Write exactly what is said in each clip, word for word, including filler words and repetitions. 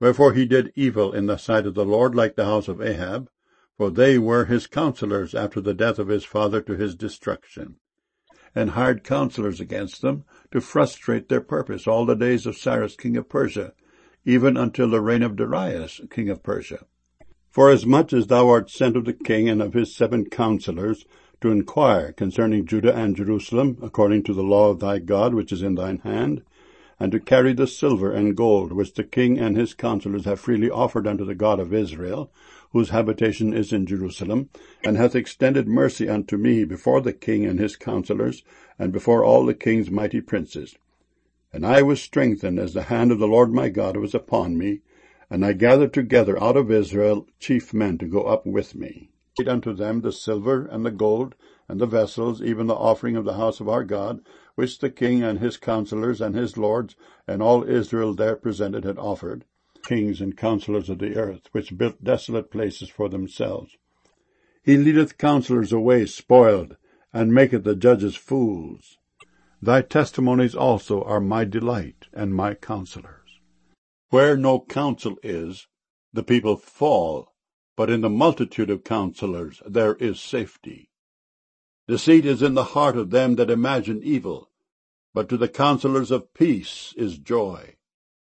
Wherefore he did evil in the sight of the Lord like the house of Ahab, for they were his counselors after the death of his father to his destruction, and hired counselors against them to frustrate their purpose all the days of Cyrus king of Persia, even until the reign of Darius king of Persia. Forasmuch as thou art sent of the king and of his seven counselors to inquire concerning Judah and Jerusalem, according to the law of thy God which is in thine hand, and to carry the silver and gold which the king and his counselors have freely offered unto the God of Israel, whose habitation is in Jerusalem, and hath extended mercy unto me before the king and his counselors, and before all the king's mighty princes. And I was strengthened as the hand of the Lord my God was upon me, and I gathered together out of Israel chief men to go up with me. I gave unto them the silver and the gold, and the vessels, even the offering of the house of our God, which the king and his counselors and his lords, and all Israel there presented had offered, kings and counselors of the earth, which built desolate places for themselves. He leadeth counselors away spoiled, and maketh the judges fools. Thy testimonies also are my delight, and my counselors. Where no counsel is, the people fall, but in the multitude of counselors there is safety. Deceit is in the heart of them that imagine evil, but to the counselors of peace is joy.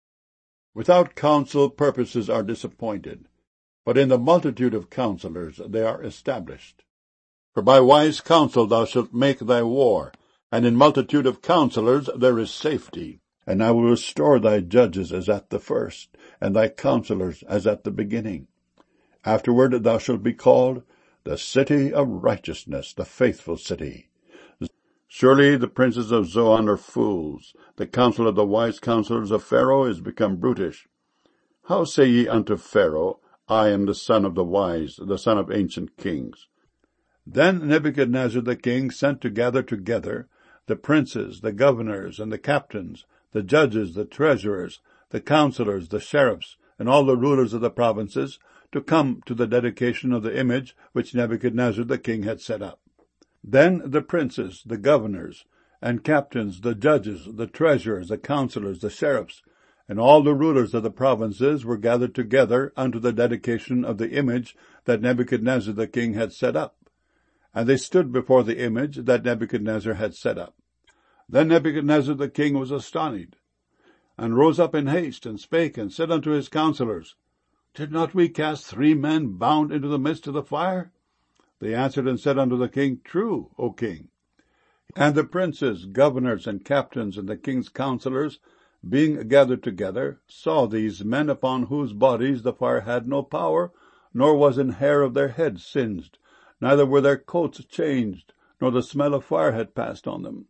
Without counsel purposes are disappointed, but in the multitude of counselors they are established. For by wise counsel thou shalt make thy war, and in multitude of counselors there is safety. And I will restore thy judges as at the first, and thy counselors as at the beginning. Afterward thou shalt be called the city of righteousness, the faithful city. Surely the princes of Zoan are fools. The counsel of the wise counselors of Pharaoh is become brutish. How say ye unto Pharaoh, I am the son of the wise, the son of ancient kings? Then Nebuchadnezzar the king sent to gather together the princes, the governors, and the captains, the judges, the treasurers, the counselors, the sheriffs, and all the rulers of the provinces, to come to the dedication of the image which Nebuchadnezzar the king had set up. Then the princes, the governors, and captains, the judges, the treasurers, the counselors, the sheriffs, and all the rulers of the provinces were gathered together unto the dedication of the image that Nebuchadnezzar the king had set up. And they stood before the image that Nebuchadnezzar had set up. Then Nebuchadnezzar the king was astonished, and rose up in haste, and spake, and said unto his counselors, Did not we cast three men bound into the midst of the fire? They answered and said unto the king, True, O king. And the princes, governors, and captains, and the king's counselors, being gathered together, saw these men upon whose bodies the fire had no power, nor was an hair of their heads singed, neither were their coats changed, nor the smell of fire had passed on them.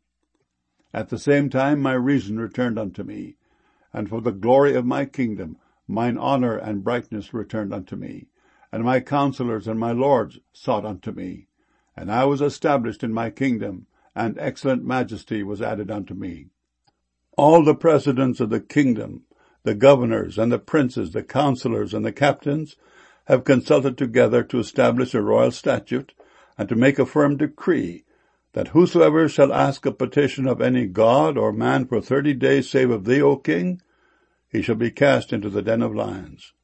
At the same time my reason returned unto me, and for the glory of my kingdom mine honour and brightness returned unto me, and my counselors and my lords sought unto me, and I was established in my kingdom, and excellent majesty was added unto me. All the presidents of the kingdom, the governors and the princes, the counselors and the captains, have consulted together to establish a royal statute, and to make a firm decree, that whosoever shall ask a petition of any god or man for thirty days save of thee, O king, he shall be cast into the den of lions.